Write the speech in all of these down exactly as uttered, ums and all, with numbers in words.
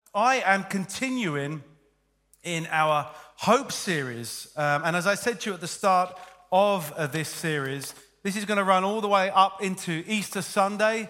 I am continuing in our Hope series. Um, and as I said to you at the start of uh, this series, this is going to run all the way up into Easter Sunday,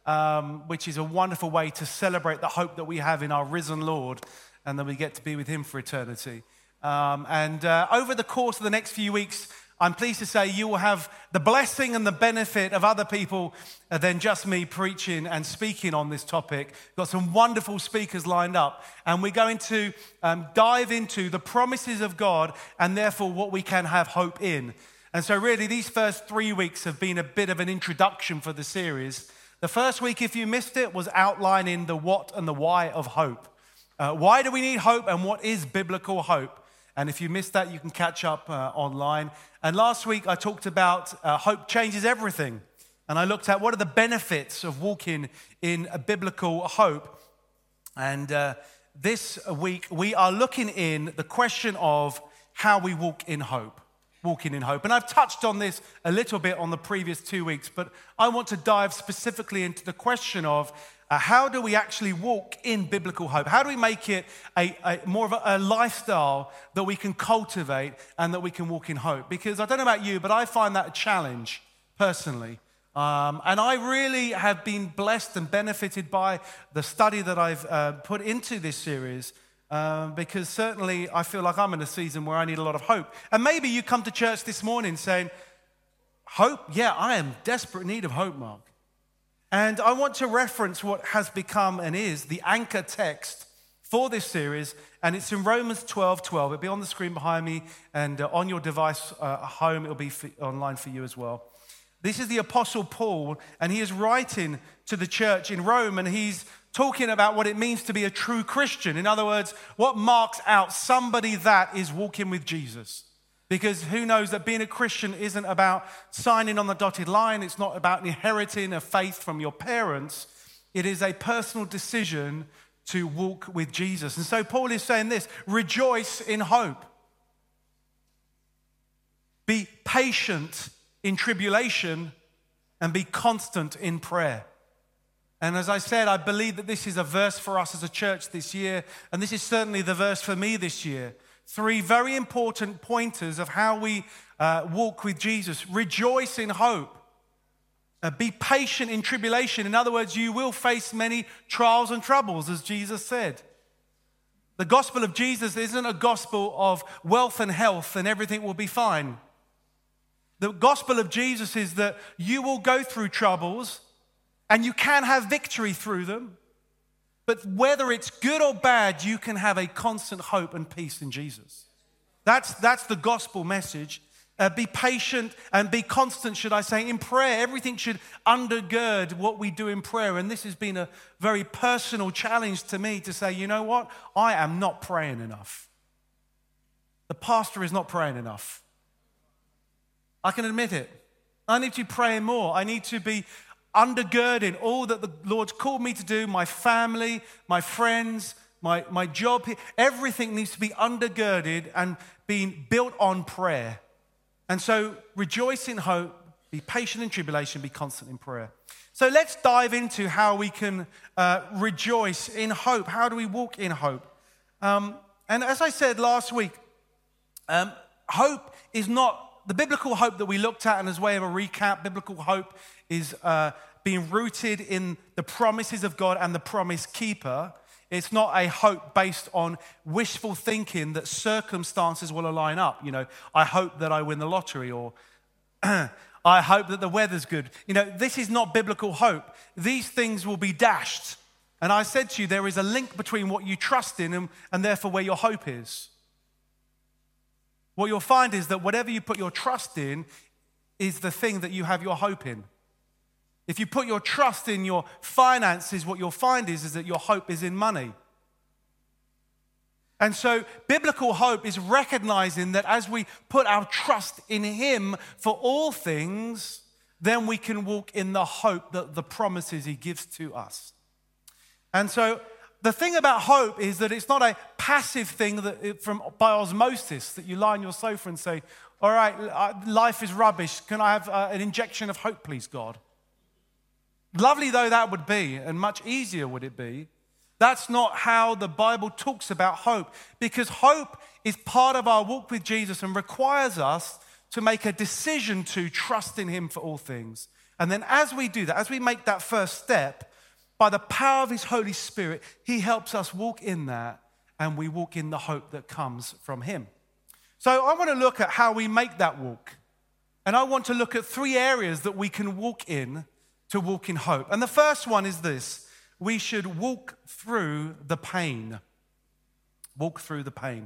um, which is a wonderful way to celebrate the hope that we have in our risen Lord and that we get to be with him for eternity. Um, and uh, over the course of the next few weeks, I'm pleased to say you will have the blessing and the benefit of other people uh, than just me preaching and speaking on this topic. We've got some wonderful speakers lined up, and we're going to um, dive into the promises of God and therefore what we can have hope in. And so really these first three weeks have been a bit of an introduction for the series. The first week, if you missed it, was outlining the what and the why of hope. Uh, why do we need hope and what is biblical hope? And if you missed that, you can catch up uh, online. And last week, I talked about uh, hope changes everything. And I looked at what are the benefits of walking in a biblical hope. And uh, this week, we are looking in the question of how we walk in hope. Walking in hope. And I've touched on this a little bit on the previous two weeks, but I want to dive specifically into the question of Uh, how do we actually walk in biblical hope? How do we make it a, a more of a, a lifestyle that we can cultivate and that we can walk in hope? Because I don't know about you, but I find that a challenge personally. Um, and I really have been blessed and benefited by the study that I've uh, put into this series uh, because certainly I feel like I'm in a season where I need a lot of hope. And maybe you come to church this morning saying, hope? Yeah, I am desperate need of hope, Mark. And I want to reference what has become and is the anchor text for this series, and it's in Romans twelve twelve. It'll be on the screen behind me, and uh, on your device uh, at home, it'll be for, online for you as well. This is the Apostle Paul, and he is writing to the church in Rome, and he's talking about what it means to be a true Christian. In other words, what marks out somebody that is walking with Jesus. Because who knows that being a Christian isn't about signing on the dotted line. It's not about inheriting a faith from your parents. It is a personal decision to walk with Jesus. And so Paul is saying this, rejoice in hope. Be patient in tribulation and be constant in prayer. And as I said, I believe that this is a verse for us as a church this year. And this is certainly the verse for me this year. Three very important pointers of how we uh, walk with Jesus. Rejoice in hope. Uh, be patient in tribulation. In other words, you will face many trials and troubles, as Jesus said. The gospel of Jesus isn't a gospel of wealth and health and everything will be fine. The gospel of Jesus is that you will go through troubles and you can have victory through them. But whether it's good or bad, you can have a constant hope and peace in Jesus. That's, that's the gospel message. Uh, be patient and be constant, should I say, in prayer. Everything should undergird what we do in prayer. And this has been a very personal challenge to me to say, you know what? I am not praying enough. The pastor is not praying enough. I can admit it. I need to be praying more. I need to be undergirding all that the Lord's called me to do, my family, my friends, my, my job. Everything needs to be undergirded and being built on prayer. And so rejoice in hope, be patient in tribulation, be constant in prayer. So let's dive into how we can uh, rejoice in hope. How do we walk in hope? Um, and as I said last week, um, hope is not the biblical hope that we looked at, and as way of a recap, biblical hope is uh, being rooted in the promises of God and the promise keeper. It's not a hope based on wishful thinking that circumstances will align up. You know, I hope that I win the lottery, or I hope that the weather's good. You know, this is not biblical hope. These things will be dashed. And I said to you, there is a link between what you trust in and, and therefore where your hope is. What you'll find is that whatever you put your trust in is the thing that you have your hope in. If you put your trust in your finances, what you'll find is, is that your hope is in money. And so biblical hope is recognizing that as we put our trust in him for all things, then we can walk in the hope that the promises he gives to us. And so the thing about hope is that it's not a passive thing that from by osmosis that you lie on your sofa and say, all right, life is rubbish. Can I have uh, an injection of hope, please, God? Lovely though that would be, and much easier would it be, That's not how the Bible talks about hope, because hope is part of our walk with Jesus and requires us to make a decision to trust in him for all things. And then as we do that, as we make that first step, by the power of his Holy Spirit, he helps us walk in that, and we walk in the hope that comes from him. So I want to look at how we make that walk. And I want to look at three areas that we can walk in to walk in hope. And the first one is this: we should walk through the pain. Walk through the pain.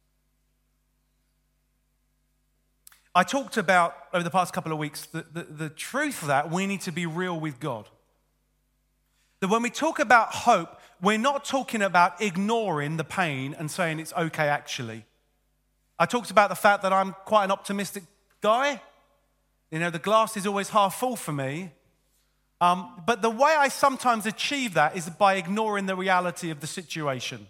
I talked about, over the past couple of weeks, the, the, the truth that we need to be real with God. That when we talk about hope, we're not talking about ignoring the pain and saying it's okay actually. I talked about the fact that I'm quite an optimistic guy. You know, the glass is always half full for me. Um, but the way I sometimes achieve that is by ignoring the reality of the situation.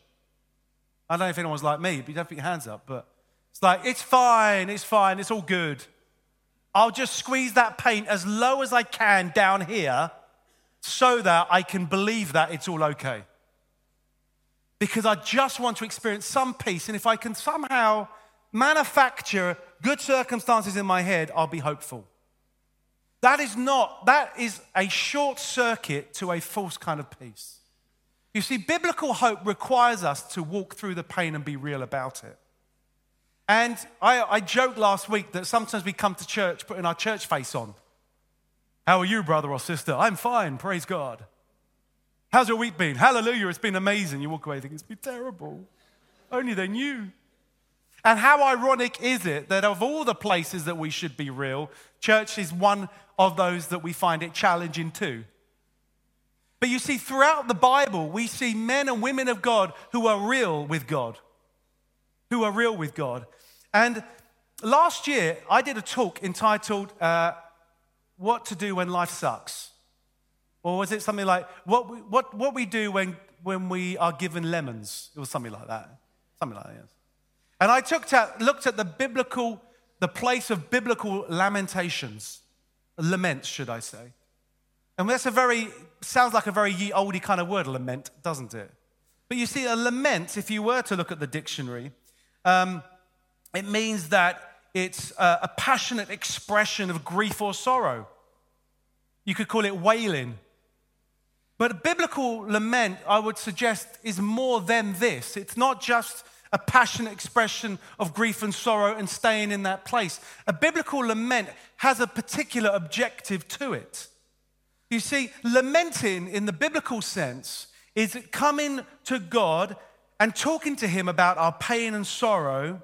I don't know if anyone's like me, but you don't put your hands up. But it's like, it's fine, it's fine, it's all good. I'll just squeeze that paint as low as I can down here so that I can believe that it's all okay. Because I just want to experience some peace. And if I can somehow manufacture good circumstances in my head, I'll be hopeful. That is not, that is a short circuit to a false kind of peace. You see, biblical hope requires us to walk through the pain and be real about it. And I, I joked last week that sometimes we come to church putting our church face on. How are you, brother or sister? I'm fine, praise God. How's your week been? Hallelujah, it's been amazing. You walk away thinking, it's been terrible. Only they knew. And how ironic is it that of all the places that we should be real, church is one of those that we find it challenging too. But you see, throughout the Bible, we see men and women of God who are real with God. Who are real with God. And last year, I did a talk entitled, uh, What to Do When Life Sucks. Or was it something like, what we, what, what we do when, when we are given lemons? It was something like that. Something like that, yes. And I took to, looked at the biblical, the place of biblical lamentations. Laments, should I say. And that's a very, sounds like a very ye olde kind of word, lament, doesn't it? But you see, a lament, if you were to look at the dictionary, um, it means that it's a, a passionate expression of grief or sorrow. You could call it wailing. But a biblical lament, I would suggest, is more than this. It's not just a passionate expression of grief and sorrow and staying in that place. A biblical lament has a particular objective to it. You see, lamenting in the biblical sense is coming to God and talking to him about our pain and sorrow,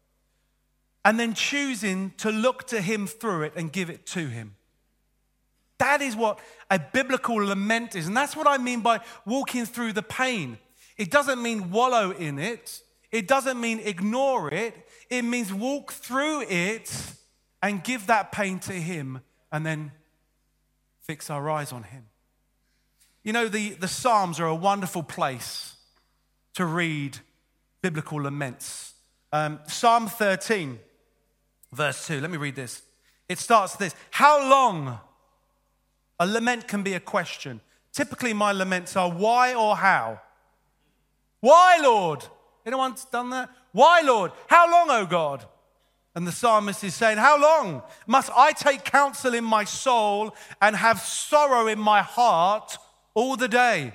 and then choosing to look to him through it and give it to him. That is what a biblical lament is. And that's what I mean by walking through the pain. It doesn't mean wallow in it. It doesn't mean ignore it. It means walk through it and give that pain to him and then fix our eyes on him. You know, the, the Psalms are a wonderful place to read biblical laments. Um, Psalm thirteen, verse two. Let me read this. It starts this. How long? A lament can be a question. Typically my laments are why or how? Why, Lord? Anyone's done that? Why, Lord? How long, O God? And the psalmist is saying, how long must I take counsel in my soul and have sorrow in my heart all the day?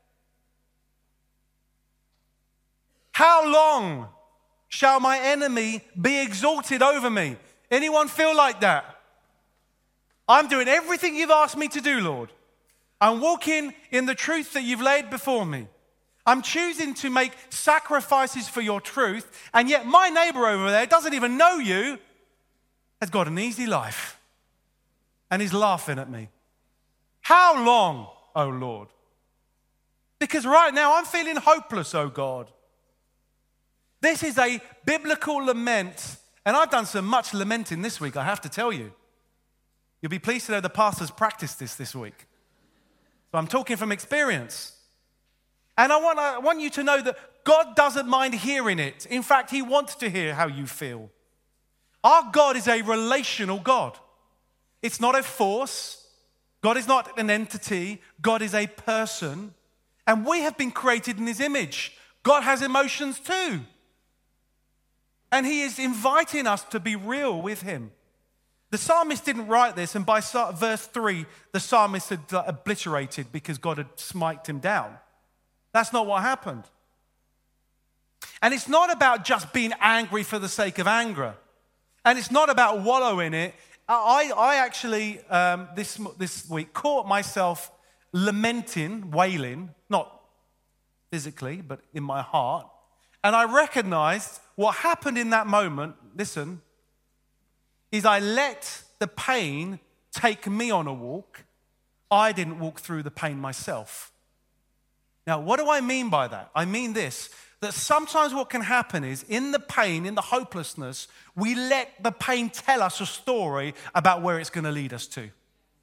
How long shall my enemy be exalted over me? Anyone feel like that? I'm doing everything you've asked me to do, Lord. I'm walking in the truth that you've laid before me. I'm choosing to make sacrifices for your truth, and yet my neighbor over there doesn't even know you, has got an easy life, and he's laughing at me. How long, oh Lord? Because right now I'm feeling hopeless, oh God. This is a biblical lament, and I've done some much lamenting this week, I have to tell you. You'll be pleased to know the pastors practiced this this week. So I'm talking from experience. And I want, I want you to know that God doesn't mind hearing it. In fact, he wants to hear how you feel. Our God is a relational God. It's not a force. God is not an entity. God is a person. And we have been created in his image. God has emotions too. And he is inviting us to be real with him. The psalmist didn't write this, and by verse three, the psalmist had obliterated because God had smited him down. That's not what happened. And it's not about just being angry for the sake of anger. And it's not about wallowing in it. I, I actually, um, this, this week, caught myself lamenting, wailing, not physically, but in my heart. And I recognized what happened in that moment, listen, is I let the pain take me on a walk. I didn't walk through the pain myself. Now, what do I mean by that? I mean this, that sometimes what can happen is in the pain, in the hopelessness, we let the pain tell us a story about where it's going to lead us to.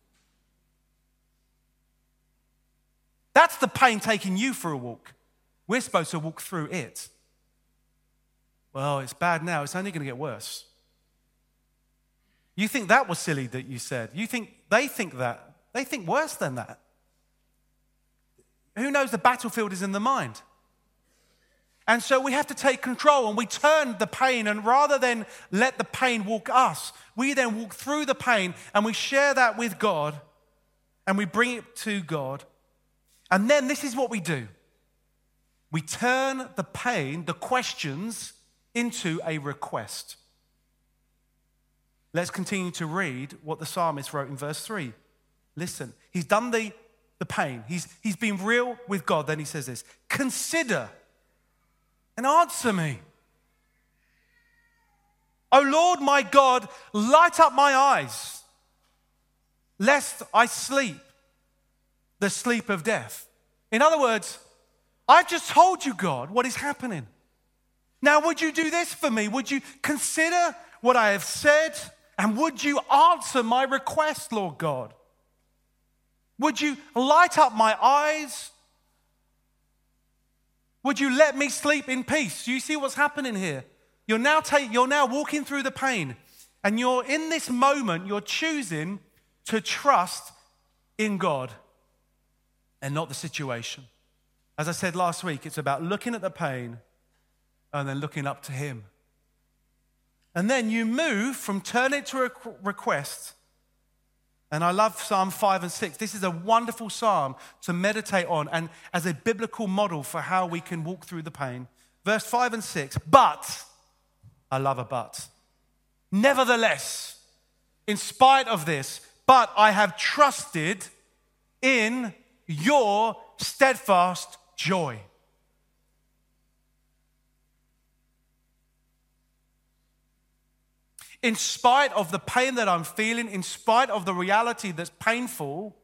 That's the pain taking you for a walk. We're supposed to walk through it. Well, it's bad now. It's only going to get worse. You think that was silly that you said. You think they think that. They think worse than that. Who knows the battlefield is in the mind? And so we have to take control and we turn the pain, and rather than let the pain walk us, we then walk through the pain and we share that with God and we bring it to God. And then this is what we do. We turn the pain, the questions, into a request. Let's continue to read what the psalmist wrote in verse three. Listen, he's done the, the pain. He's, he's been real with God. Then he says this, consider and answer me. O Lord my God, light up my eyes, lest I sleep the sleep of death. In other words, I've just told you, God, what is happening. Now, would you do this for me? Would you consider what I have said? And would you answer my request, Lord God? Would you light up my eyes? Would you let me sleep in peace? Do you see what's happening here? You're now, take, you're now walking through the pain. And you're in this moment, you're choosing to trust in God and not the situation. As I said last week, it's about looking at the pain and then looking up to him. And then you move from turn it to a request. And I love Psalm five and six. This is a wonderful psalm to meditate on and as a biblical model for how we can walk through the pain. Verse five and six, but, I love a but. Nevertheless, in spite of this, but I have trusted in your steadfast joy. In spite of the pain that I'm feeling, in spite of the reality that's painful,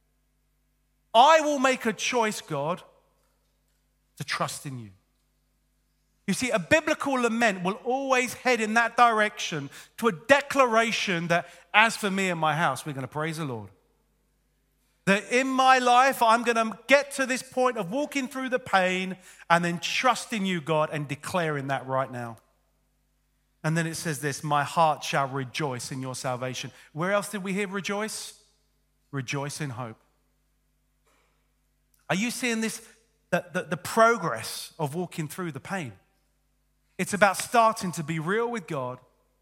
I will make a choice, God, to trust in you. You see, a biblical lament will always head in that direction to a declaration that, as for me and my house, we're going to praise the Lord. That in my life, I'm going to get to this point of walking through the pain and then trusting you, God, and declaring that right now. And then it says this, my heart shall rejoice in your salvation. Where else did we hear rejoice? Rejoice in hope. Are you seeing this, the, the, the progress of walking through the pain? It's about starting to be real with God,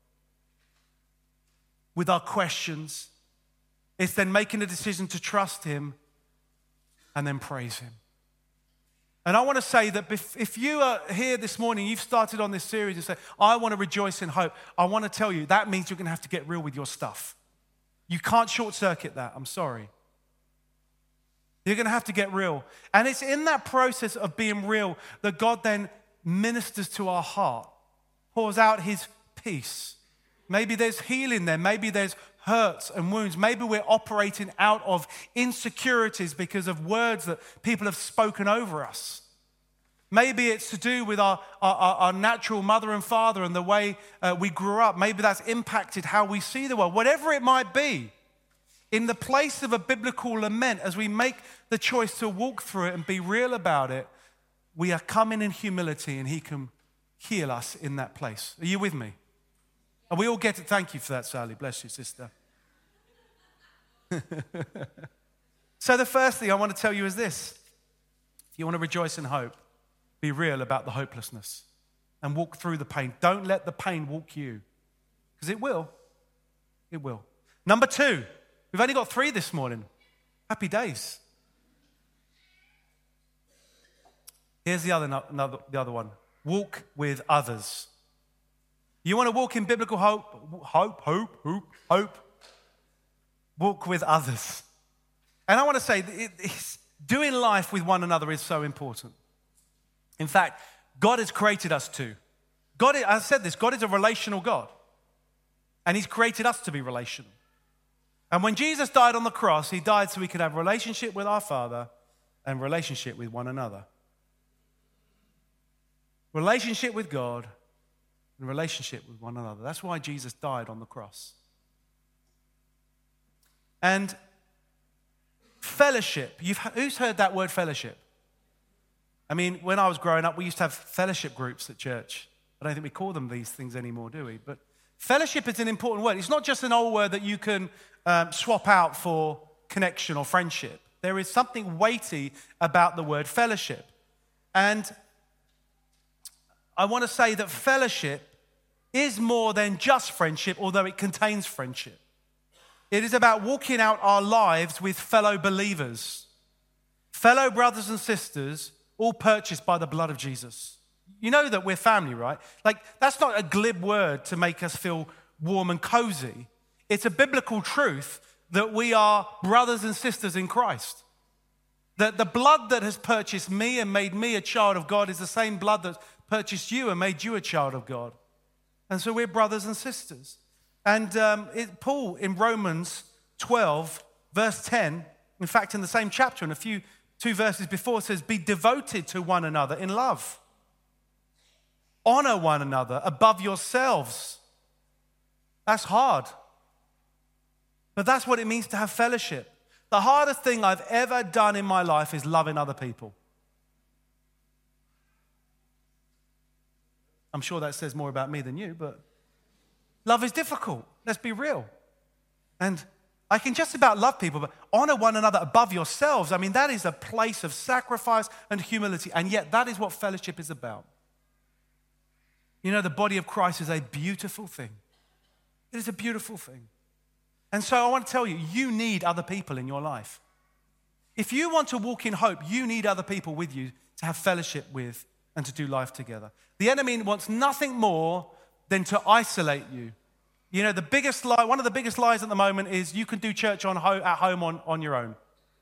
with our questions. It's then making a decision to trust him and then praise him. And I want to say that if you are here this morning, you've started on this series and say, I want to rejoice in hope. I want to tell you, that means you're going to have to get real with your stuff. You can't short circuit that. I'm sorry. You're going to have to get real. And it's in that process of being real that God then ministers to our heart, pours out his peace. Maybe there's healing there. Maybe there's hurts and wounds. Maybe we're operating out of insecurities because of words that people have spoken over us. Maybe it's to do with our, our, our natural mother and father and the way uh, we grew up. Maybe that's impacted how we see the world. Whatever it might be, in the place of a biblical lament, as we make the choice to walk through it and be real about it, we are coming in humility and he can heal us in that place. Are you with me? And we all get it. Thank you for that, Sally. Bless you, sister. So the first thing I want to tell you is this. If you want to rejoice in hope, be real about the hopelessness and walk through the pain. Don't let the pain walk you, because it will. It will. Number two, we've only got three this morning. Happy days. Here's the other, another, the other one. Walk with others. You want to walk in biblical hope? Hope, hope, hope, hope. Walk with others. And I want to say, it, it's, doing life with one another is so important. In fact, God has created us to. God, I said this, God is a relational God. And he's created us to be relational. And when Jesus died on the cross, he died so we could have a relationship with our Father and relationship with one another. Relationship with God and relationship with one another. That's why Jesus died on the cross. And fellowship. You've, who's heard that word fellowship? I mean, when I was growing up, we used to have fellowship groups at church. I don't think we call them these things anymore, do we? But fellowship is an important word. It's not just an old word that you can um, swap out for connection or friendship. There is something weighty about the word fellowship. And I want to say that fellowship is more than just friendship, although it contains friendship. It is about walking out our lives with fellow believers, fellow brothers and sisters, all purchased by the blood of Jesus. You know that we're family, right? Like, that's not a glib word to make us feel warm and cozy. It's a biblical truth that we are brothers and sisters in Christ. That the blood that has purchased me and made me a child of God is the same blood that purchased you and made you a child of God. And so we're brothers and sisters. And um, it, Paul in Romans twelve, verse ten, in fact, in the same chapter, in a few, two verses before, says, be devoted to one another in love. Honor one another above yourselves. That's hard. But that's what it means to have fellowship. The hardest thing I've ever done in my life is loving other people. I'm sure that says more about me than you, but love is difficult. Let's be real. And I can just about love people, but honor one another above yourselves. I mean, that is a place of sacrifice and humility. And yet that is what fellowship is about. You know, the body of Christ is a beautiful thing. It is a beautiful thing. And so I want to tell you, you need other people in your life. If you want to walk in hope, you need other people with you to have fellowship with and to do life together. The enemy wants nothing more than to isolate you. You know, the biggest lie, one of the biggest lies at the moment is you can do church on ho- at home on, on your own.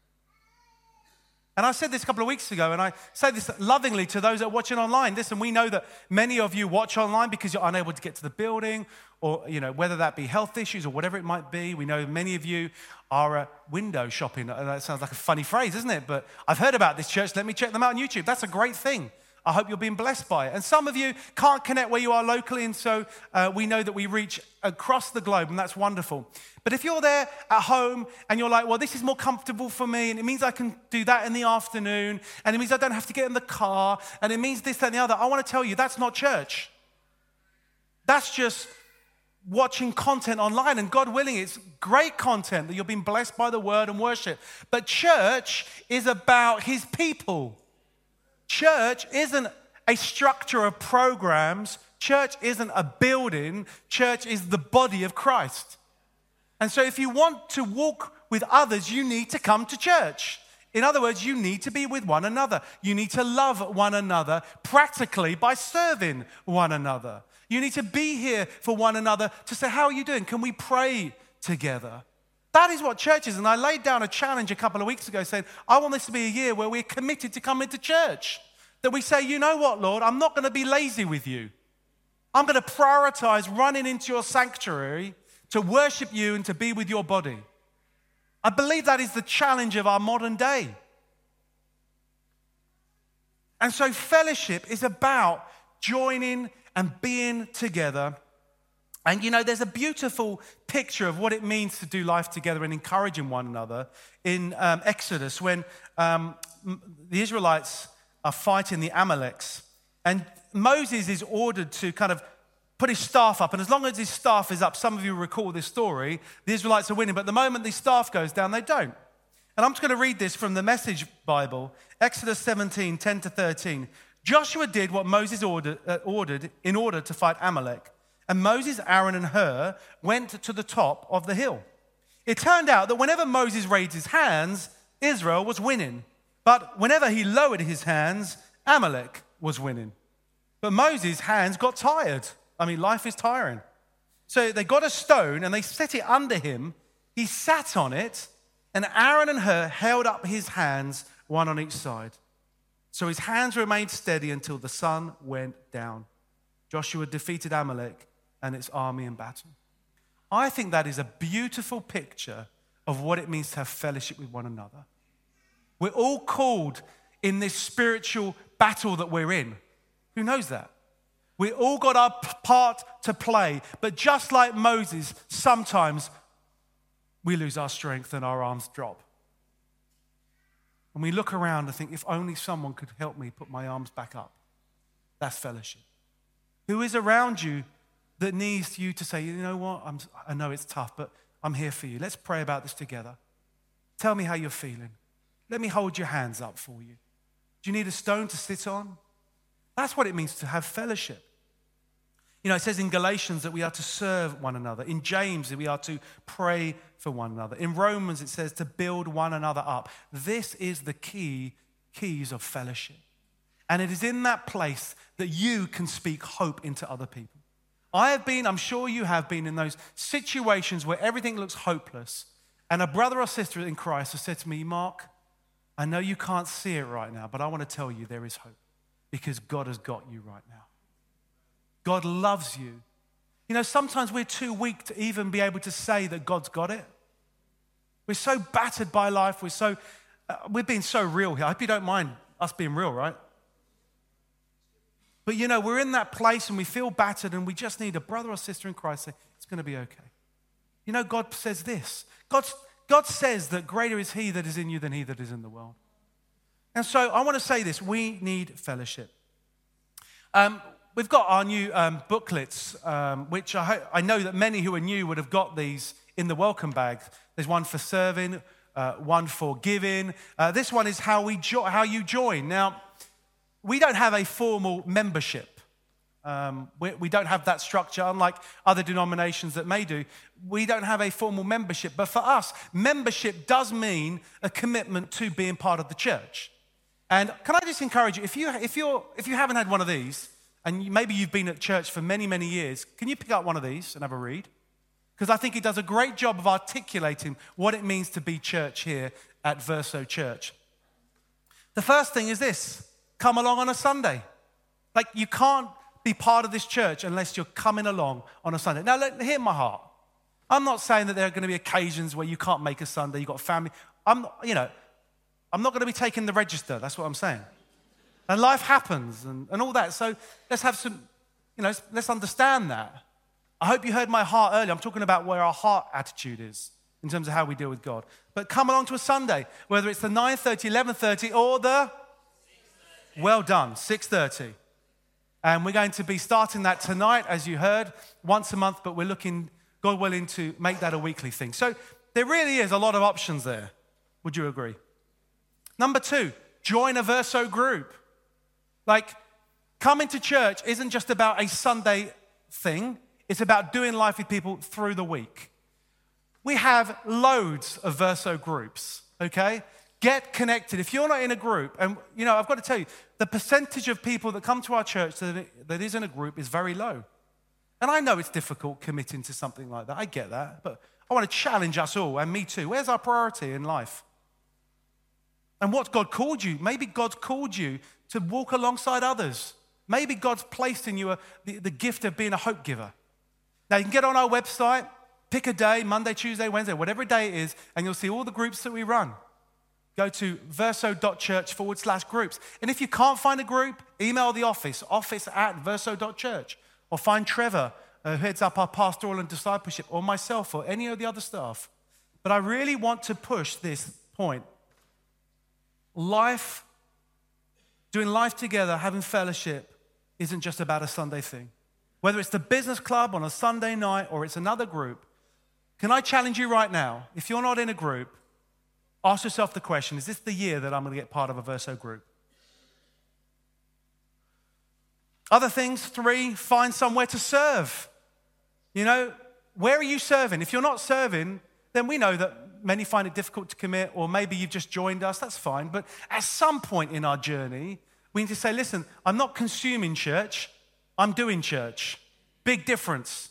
And I said this a couple of weeks ago, and I say this lovingly to those that are watching online. Listen, we know that many of you watch online because you're unable to get to the building, or, you know, whether that be health issues or whatever it might be. We know many of you are uh, window shopping. That sounds like a funny phrase, isn't it? But I've heard about this church. Let me check them out on YouTube. That's a great thing. I hope you're being blessed by it. And some of you can't connect where you are locally, and so uh, we know that we reach across the globe, and that's wonderful. But if you're there at home and you're like, well, this is more comfortable for me, and it means I can do that in the afternoon, and it means I don't have to get in the car, and it means this, that, and the other, I want to tell you, that's not church. That's just watching content online, and God willing, it's great content that you're being blessed by the word and worship. But church is about his people. Church isn't a structure of programs. Church isn't a building. Church is the body of Christ. And so if you want to walk with others, you need to come to church. In other words, you need to be with one another. You need to love one another practically by serving one another. You need to be here for one another to say, how are you doing? Can we pray together? That is what church is. And I laid down a challenge a couple of weeks ago saying, I want this to be a year where we're committed to coming to church. That we say, you know what, Lord, I'm not going to be lazy with you. I'm going to prioritize running into your sanctuary to worship you and to be with your body. I believe that is the challenge of our modern day. And so fellowship is about joining and being together. And you know, there's a beautiful picture of what it means to do life together and encouraging one another in um, Exodus when um, the Israelites are fighting the Amaleks. And Moses is ordered to kind of put his staff up. And as long as his staff is up, some of you recall this story, the Israelites are winning. But the moment the staff goes down, they don't. And I'm just going to read this from the Message Bible, Exodus seventeen, ten to thirteen. Joshua did what Moses ordered, uh, ordered in order to fight Amalek. And Moses, Aaron, and Hur went to the top of the hill. It turned out that whenever Moses raised his hands, Israel was winning. But whenever he lowered his hands, Amalek was winning. But Moses' hands got tired. I mean, life is tiring. So they got a stone and they set it under him. He sat on it, and Aaron and Hur held up his hands, one on each side. So his hands remained steady until the sun went down. Joshua defeated Amalek and its army in battle. I think that is a beautiful picture of what it means to have fellowship with one another. We're all called in this spiritual battle that we're in. Who knows that? We all got our part to play, but just like Moses, sometimes we lose our strength and our arms drop. And we look around and think, if only someone could help me put my arms back up. That's fellowship. Who is around you that needs you to say, you know what, I'm, I know it's tough, but I'm here for you. Let's pray about this together. Tell me how you're feeling. Let me hold your hands up for you. Do you need a stone to sit on? That's what it means to have fellowship. You know, it says in Galatians that we are to serve one another. In James, that we are to pray for one another. In Romans, it says to build one another up. This is the key, keys of fellowship. And it is in that place that you can speak hope into other people. I have been, I'm sure you have been, in those situations where everything looks hopeless. And a brother or sister in Christ has said to me, Mark, I know you can't see it right now, but I want to tell you there is hope. Because God has got you right now. God loves you. You know, sometimes we're too weak to even be able to say that God's got it. We're so battered by life. We're so, uh, we're being so real here. I hope you don't mind us being real, right? But you know, we're in that place and we feel battered and we just need a brother or sister in Christ to say, it's going to be okay. You know, God says this. God, God says that greater is he that is in you than he that is in the world. And so I want to say this, we need fellowship. Um, we've got our new um, booklets, um, which I, ho- I know that many who are new would have got these in the welcome bag. There's one for serving, uh, one for giving. Uh, this one is how we jo- how you join. Now, we don't have a formal membership. Um, we, we don't have that structure, unlike other denominations that may do. We don't have a formal membership. But for us, membership does mean a commitment to being part of the church. And can I just encourage you, if you if you're if you haven't had one of these, and you, maybe you've been at church for many, many years, can you pick up one of these and have a read? Because I think it does a great job of articulating what it means to be church here at Verso Church. The first thing is this: come along on a Sunday. Like, you can't be part of this church unless you're coming along on a Sunday. Now, let, hear my heart. I'm not saying that there are going to be occasions where you can't make a Sunday, you've got family. I'm, you know, I'm not going to be taking the register, that's what I'm saying. And life happens and, and all that. So let's have some, you know, let's, let's understand that. I hope you heard my heart earlier. I'm talking about where our heart attitude is in terms of how we deal with God. But come along to a Sunday, whether it's the nine thirty, eleven thirty, or the... Well done, six thirty. And we're going to be starting that tonight, as you heard, once a month, but we're looking, God willing, to make that a weekly thing. So there really is a lot of options there. Would you agree? Number two, join a Verso group. Like, coming to church isn't just about a Sunday thing. It's about doing life with people through the week. We have loads of Verso groups, okay? Get connected. If you're not in a group, and you know, I've got to tell you, the percentage of people that come to our church that, that is in a group is very low. And I know it's difficult committing to something like that. I get that. But I want to challenge us all, and me too. Where's our priority in life? And what God called you? Maybe God's called you to walk alongside others. Maybe God's placed in you a, the, the gift of being a hope giver. Now, you can get on our website, pick a day, Monday, Tuesday, Wednesday, whatever day it is, and you'll see all the groups that we run. Go to verso.church forward slash groups. And if you can't find a group, email the office, office at verso.church. Or find Trevor, uh, who heads up our pastoral and discipleship, or myself, or any of the other staff. But I really want to push this point. Life, doing life together, having fellowship, isn't just about a Sunday thing. Whether it's the business club on a Sunday night or it's another group, can I challenge you right now, if you're not in a group, Ask yourself the question, is this the year that I'm going to get part of a Verso group? Other things, three, find somewhere to serve. You know, where are you serving? If you're not serving, then we know that many find it difficult to commit, or maybe you've just joined us, that's fine. But at some point in our journey, we need to say, listen, I'm not consuming church, I'm doing church. Big difference.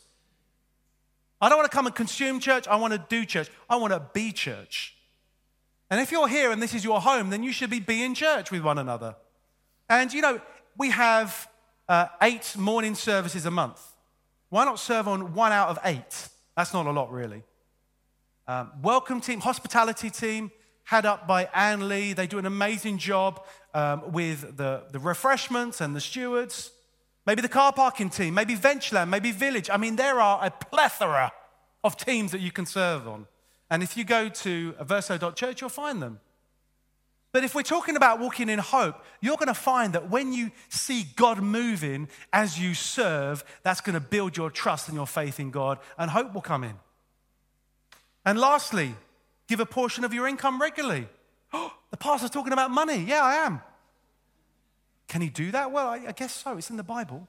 I don't want to come and consume church, I want to do church. I want to be church. And if you're here and this is your home, then you should be being church with one another. And you know, we have uh, eight morning services a month. Why not serve on one out of eight? That's not a lot, really. Um, welcome team, hospitality team, head up by Anne Lee. They do an amazing job um, with the, the refreshments and the stewards. Maybe the car parking team, maybe Ventureland, maybe Village. I mean, there are a plethora of teams that you can serve on. And if you go to verso dot church, you'll find them. But if we're talking about walking in hope, you're going to find that when you see God moving as you serve, that's going to build your trust and your faith in God, and hope will come in. And lastly, give a portion of your income regularly. Oh, the pastor's talking about money. Yeah, I am. Can he do that? Well, I, I guess so. It's in the Bible.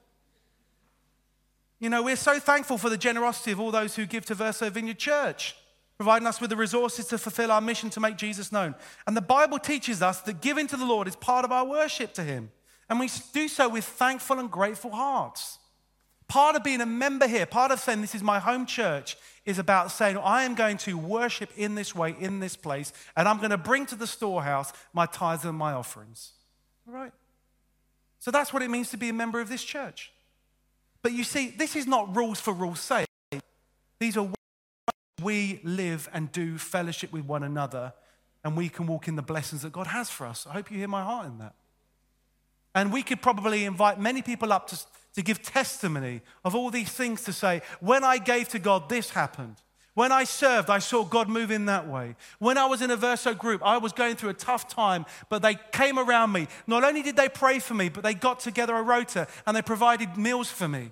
You know, we're so thankful for the generosity of all those who give to Verso Vineyard Church, providing us with the resources to fulfill our mission to make Jesus known. And the Bible teaches us that giving to the Lord is part of our worship to him. And we do so with thankful and grateful hearts. Part of being a member here, part of saying this is my home church, is about saying I am going to worship in this way, in this place, and I'm going to bring to the storehouse my tithes and my offerings. All right? So that's what it means to be a member of this church. But you see, this is not rules for rules' sake. These are ways we live and do fellowship with one another, and we can walk in the blessings that God has for us. I hope you hear my heart in that. And we could probably invite many people up to, to give testimony of all these things, to say, when I gave to God, this happened. When I served, I saw God move in that way. When I was in a Verso group, I was going through a tough time, but they came around me. Not only did they pray for me, but they got together a rota and they provided meals for me.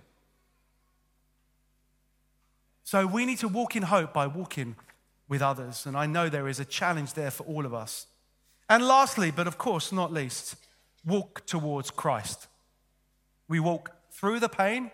So we need to walk in hope by walking with others. And I know there is a challenge there for all of us. And lastly, but of course not least, walk towards Christ. We walk through the pain.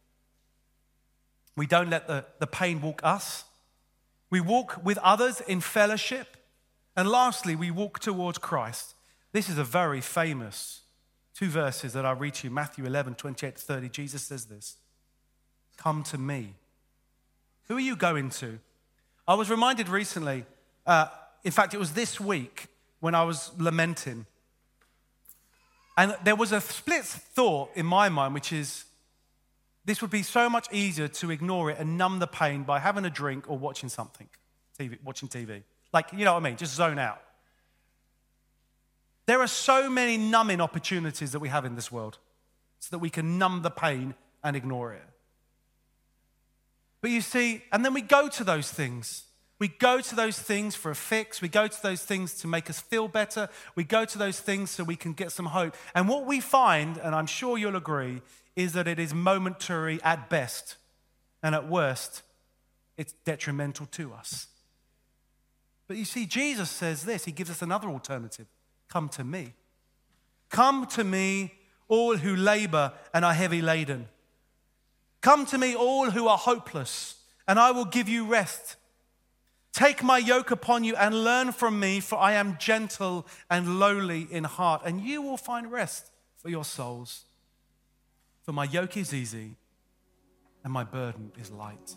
We don't let the, the pain walk us. We walk with others in fellowship. And lastly, we walk towards Christ. This is a very famous two verses that I'll read to you. Matthew eleven, twenty-eight to thirty. Jesus says this, "Come to me." Who are you going to? I was reminded recently, uh, in fact, it was this week when I was lamenting. And there was a split thought in my mind, which is, this would be so much easier to ignore it and numb the pain by having a drink or watching something, T V, watching T V. Like, you know what I mean? Just zone out. There are so many numbing opportunities that we have in this world so that we can numb the pain and ignore it. But you see, and then we go to those things. We go to those things for a fix. We go to those things to make us feel better. We go to those things so we can get some hope. And what we find, and I'm sure you'll agree, is that it is momentary at best. And at worst, it's detrimental to us. But you see, Jesus says this. He gives us another alternative. Come to me. Come to me, all who labor and are heavy laden. Come to me, all who are hopeless, and I will give you rest. Take my yoke upon you and learn from me, for I am gentle and lowly in heart, and you will find rest for your souls. For my yoke is easy and my burden is light.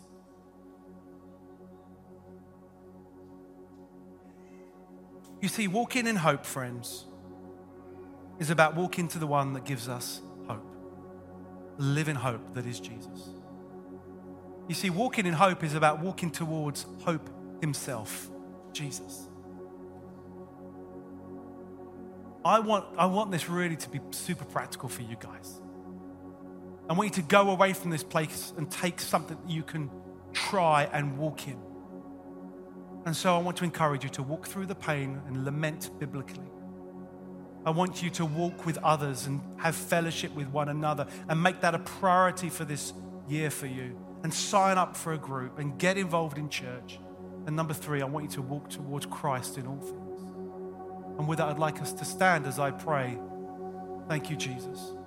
You see, walking in hope, friends, is about walking to the one that gives us hope. Live in hope that is Jesus. You see, walking in hope is about walking towards hope himself, Jesus. I want, I want this really to be super practical for you guys. I want you to go away from this place and take something that you can try and walk in. And so I want to encourage you to walk through the pain and lament biblically. I want you to walk with others and have fellowship with one another and make that a priority for this year for you, and sign up for a group and get involved in church. And number three, I want you to walk towards Christ in all things. And with that, I'd like us to stand as I pray. Thank you, Jesus.